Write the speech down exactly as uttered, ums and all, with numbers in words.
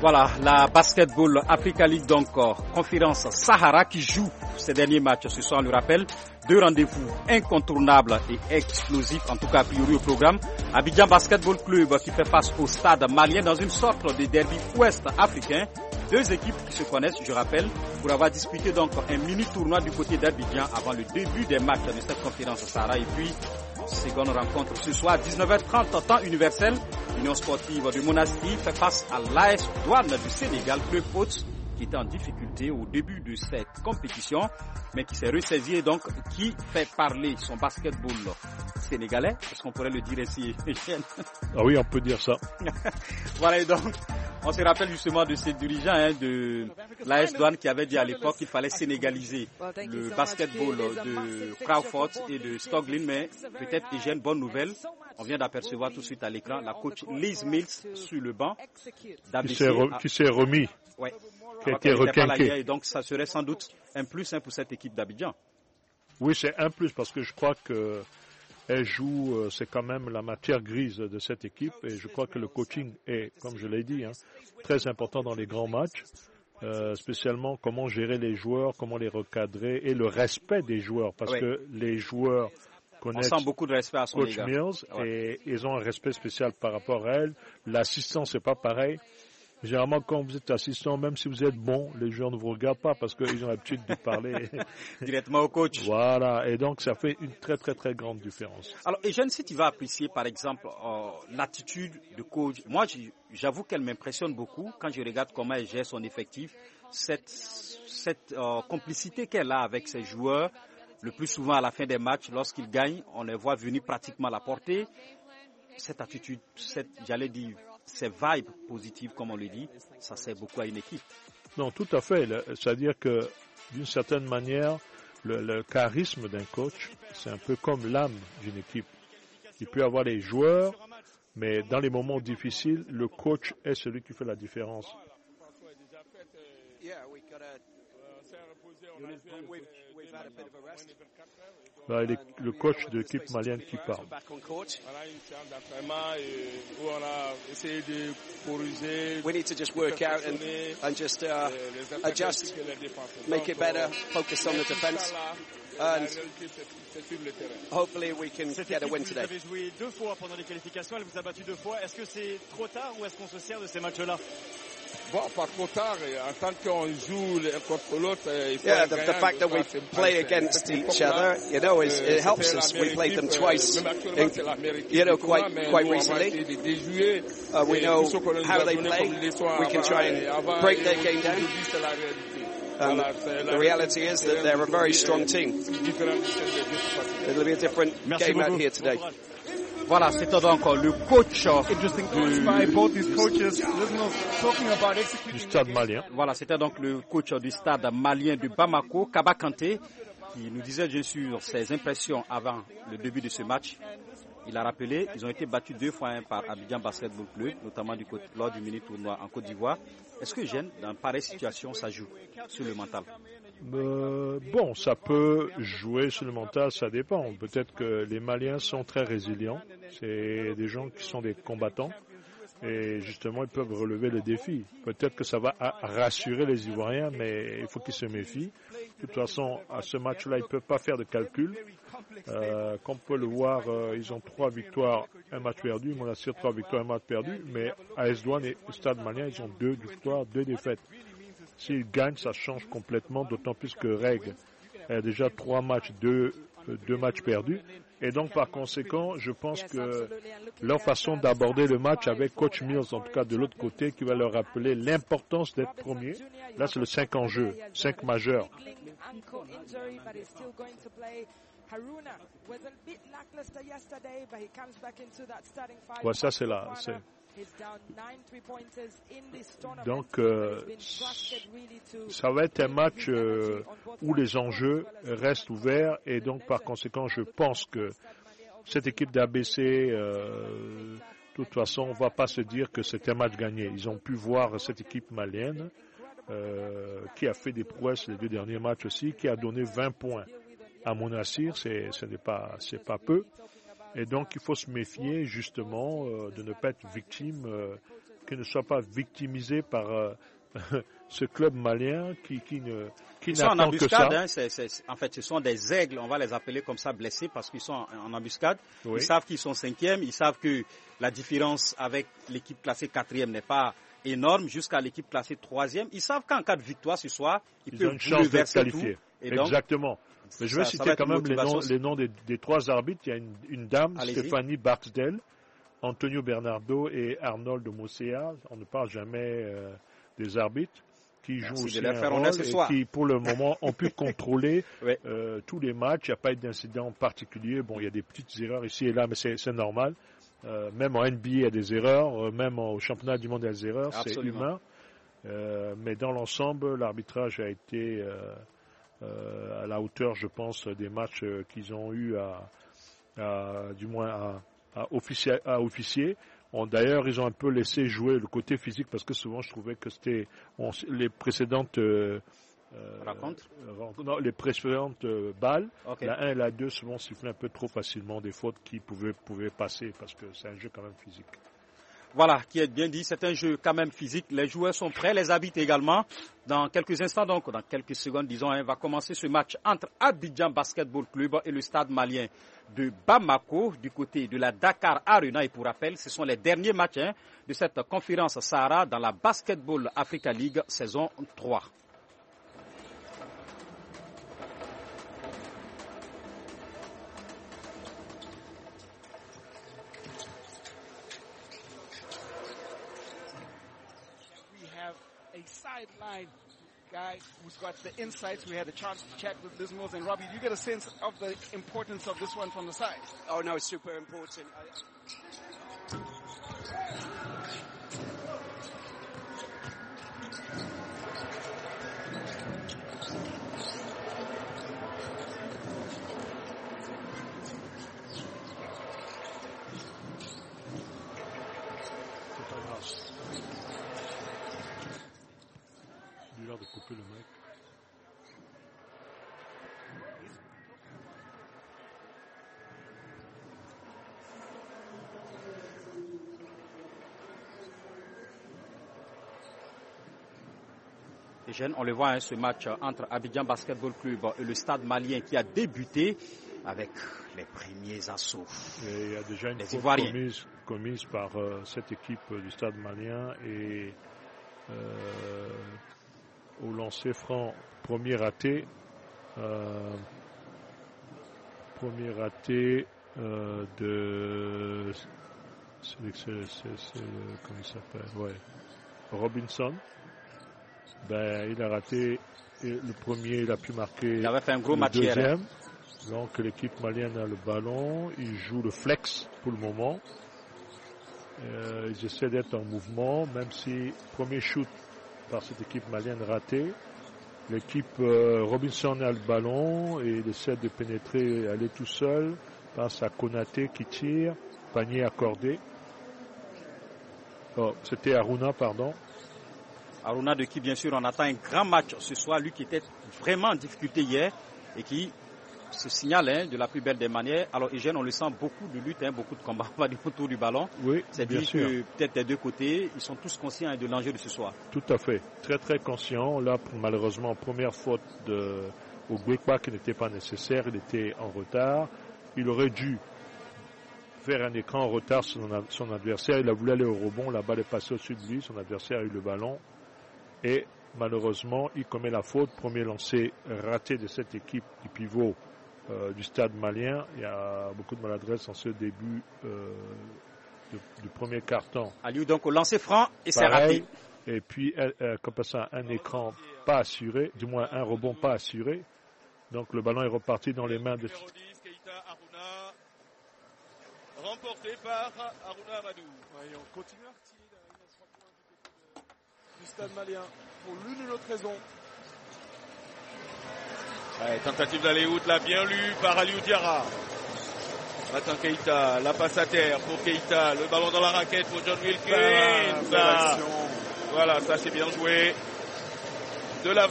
Voilà, la Basketball Africa League, donc euh, conférence Sahara qui joue ces derniers matchs ce soir, on le rappelle. Deux rendez-vous incontournables et explosifs, en tout cas a priori au programme. Abidjan Basketball Club qui fait face au Stade Malien dans une sorte de derby ouest africain. Deux équipes qui se connaissent, je rappelle, pour avoir disputé donc un mini tournoi du côté d'Abidjan avant le début des matchs de cette conférence Sahara. Et puis, seconde rencontre ce soir, dix-neuf heures trente, temps universel. L'Union sportive de Monastir fait face à l'A S Douane du Sénégal, club hôte qui était en difficulté au début de cette compétition, mais qui s'est ressaisi et donc qui fait parler son basketball sénégalais. Est-ce qu'on pourrait le dire ici? Ah oui, on peut dire ça. Voilà, et donc, on se rappelle justement de ces dirigeants hein, de l'A S Douane qui avait dit à l'époque qu'il fallait sénégaliser le basketball de Crawford et de Stoglin, mais peut-être, Eugène, bonne nouvelle. On vient d'apercevoir tout de suite à l'écran la coach Liz Mills sur le banc d'A B C. Qui s'est remis. Ouais. Qui a été requinqué. Et donc, ça serait sans doute un plus hein, pour cette équipe d'Abidjan. Oui, c'est un plus parce que je crois que elle joue, c'est quand même la matière grise de cette équipe et je crois que le coaching est, comme je l'ai dit, hein, très important dans les grands matchs, euh, spécialement comment gérer les joueurs, comment les recadrer et le respect des joueurs parce oui. que les joueurs connaissent On sent beaucoup de respect à son Coach égard. Mills ouais. et ils ont un respect spécial par rapport à elle. L'assistant, c'est pas pareil. Généralement, quand vous êtes assistant, même si vous êtes bon, les joueurs ne vous regardent pas parce qu'ils ont l'habitude de parler directement au coach. Voilà, et donc ça fait une très très très grande différence. Alors, et je ne sais si tu vas apprécier par exemple euh, l'attitude de coach. Moi, j'avoue qu'elle m'impressionne beaucoup quand je regarde comment elle gère son effectif, cette, cette euh, complicité qu'elle a avec ses joueurs. Le plus souvent à la fin des matchs, lorsqu'ils gagnent, on les voit venir pratiquement à la portée. Cette attitude, cette, j'allais dire, ces vibes positives, comme on le dit, ça sert beaucoup à une équipe. Non, tout à fait. C'est-à-dire que, d'une certaine manière, le, le charisme d'un coach, c'est un peu comme l'âme d'une équipe. Il peut y avoir les joueurs, mais dans les moments difficiles, le coach est celui qui fait la différence. Là, il est le coach de l'équipe malienne qui parle. We need to just work out and, and just uh, adjust, make it better, focus on the defense, and hopefully we can get a win today. Vous avez joué deux fois pendant les qualifications, elle vous a battu deux fois. Est-ce que c'est trop tard ou est-ce qu'on se sert de ces matchs-là? Bon, pas trop tard. En tant qu'on joue l'un contre l'autre, il faut yeah, the, the fact that we play against each other, you know, is, it helps us. We played them twice, in, you know, quite quite recently. Uh, we know how they play. We can try and break their game down. And the reality is that they're a very strong team. It'll be a different game out here today. Voilà, c'était donc le coach du Stade Malien. Voilà, c'était donc le coach du Stade Malien de Bamako, Kaba Kanté, qui nous disait bien sûr ses impressions avant le début de ce match. Il a rappelé, ils ont été battus deux fois hein, par Abidjan Basketball Club, notamment du côté, lors du mini-tournoi en Côte d'Ivoire. Est-ce que, Jeanne, dans pareille situation, ça joue sur le mental? euh, Bon, ça peut jouer sur le mental, ça dépend. Peut-être que les Maliens sont très résilients. C'est des gens qui sont des combattants. Et justement, ils peuvent relever le défi. Peut-être que ça va rassurer les Ivoiriens, mais il faut qu'ils se méfient. De toute façon, à ce match-là, ils ne peuvent pas faire de calcul. Euh, comme on peut le voir, euh, ils ont trois victoires, un match perdu. Monastir, trois victoires, un match perdu. Mais A S Douane et Stade Malien, ils ont deux victoires, deux défaites. S'ils gagnent, ça change complètement, d'autant plus que Reg a déjà trois matchs, deux, deux matchs perdus. Et donc, par conséquent, je pense que leur façon d'aborder le match avec Coach Mills, en tout cas de l'autre côté, qui va leur rappeler l'importance d'être premier. Là, c'est le cinq en jeu, cinq majeurs. Ouais, ça, c'est là. C'est... Donc, euh, ça va être un match euh, où les enjeux restent ouverts et donc, par conséquent, je pense que cette équipe d'A B C, euh, de toute façon, on ne va pas se dire que c'est un match gagné. Ils ont pu voir cette équipe malienne euh, qui a fait des prouesses les deux derniers matchs aussi, qui a donné vingt points à Monastir, c'est, ce n'est pas, c'est pas peu. Et donc, il faut se méfier justement euh, de ne pas être victime euh, qu'ils ne soient pas victimisés par euh, ce club malien qui, qui ne qui ils sont en n'attend que ça. embuscade, hein, c'est, c'est, en fait, ce sont des aigles, on va les appeler comme ça, blessés, parce qu'ils sont en, en embuscade. Oui. Ils savent qu'ils sont cinquièmes, ils savent que la différence avec l'équipe classée quatrième n'est pas énorme, jusqu'à l'équipe classée troisième. Ils savent qu'en cas de victoire ce soir, ils, ils peuvent ont une chance d'être qualifiés. Et exactement. Donc, mais je vais ça, citer ça quand même les noms, les noms des, des trois arbitres. Il y a une, une dame, Allez-y. Stéphanie Barthdale, Antonio Bernardo et Arnold Mosea. On ne parle jamais euh, des arbitres qui Merci jouent aussi de un rôle et soir. qui, pour le moment, ont pu contrôler oui. euh, tous les matchs. Il n'y a pas eu d'incident particulier. Bon, il y a des petites erreurs ici et là, mais c'est, c'est normal. Euh, même en N B A, il y a des erreurs. Euh, même au championnat du monde, il y a des erreurs. Absolument. C'est humain. Euh, mais dans l'ensemble, l'arbitrage a été euh, euh, à la hauteur, je pense, des matchs euh, qu'ils ont eu à, à du moins à, à, officier, à officier. On, d'ailleurs, ils ont un peu laissé jouer le côté physique parce que souvent, je trouvais que c'était on, les précédentes euh, Raconte. euh, non, les précédentes euh, balles, okay. la un et la deux, souvent sifflaient un peu trop facilement des fautes qui pouvaient pouvaient passer parce que c'est un jeu quand même physique. Voilà, qui est bien dit, c'est un jeu quand même physique. Les joueurs sont prêts, les arbitres également. Dans quelques instants, donc, dans quelques secondes, disons, hein, va commencer ce match entre Abidjan Basketball Club et le stade malien de Bamako, du côté de la Dakar Arena. Et pour rappel, ce sont les derniers matchs hein, de cette conférence Sahara dans la Basketball Africa League saison trois. Sideline guy who's got the insights. We had a chance to chat with Liz Mills and Robbie. Do you get a sense of the importance of this one from the side? Oh no, it's super important. De couper le mec. Les jeunes, on le voit, hein, ce match entre Abidjan Basketball Club et le stade malien qui a débuté avec les premiers assauts. Et il y a déjà une les faute commise, commise par euh, cette équipe du stade malien et euh, au lancer franc, premier raté, euh, premier raté euh, de, c'est, c'est, c'est, c'est, comment il s'appelle, ouais, Robinson. Ben, il a raté le premier, il a pu marquer il avait fait un gros le match deuxième. Hier. Donc l'équipe malienne a le ballon, il joue le flex pour le moment. Euh, ils essaient d'être en mouvement, même si premier shoot par cette équipe malienne raté. L'équipe euh, Robinson a le ballon et il essaie de pénétrer, aller tout seul, passe à Konaté qui tire, panier accordé. Oh, c'était Aruna, pardon. Aruna de qui bien sûr on attend un grand match ce soir, lui qui était vraiment en difficulté hier et qui se signale hein, de la plus belle des manières. Alors Eugène, on le sent beaucoup de lutte, hein, beaucoup de combats autour du ballon. Oui, c'est bien dit sûr. Que peut-être des deux côtés, ils sont tous conscients hein, de l'enjeu de ce soir. Tout à fait, très très conscients. Là, malheureusement, première faute de Ogbekpa qui n'était pas nécessaire, il était en retard. Il aurait dû faire un écran en retard sur son, son adversaire. Il a voulu aller au rebond, la balle est passée au-dessus de lui, son adversaire a eu le ballon. Et malheureusement, il commet la faute. Premier lancé raté de cette équipe du pivot euh, du stade malien. Il y a beaucoup de maladresse en ce début euh, de, du premier quart-temps. Aliou donc au lancer franc et c'est raté. Et puis, euh, comme ça, un écran pas assuré, du moins un rebond pas assuré. Donc le ballon est reparti dans les mains de... Remporté par Aruna Amadou. Ouais, et on continue à retirer du stade malien pour l'une ou l'autre raison. Ouais, tentative d'aller out là, bien lu par Aliou Diarra. Nathan Keita, la passe à terre pour Keita, le ballon dans la raquette pour John Wilkins. Voilà, voilà, ça c'est bien joué. De la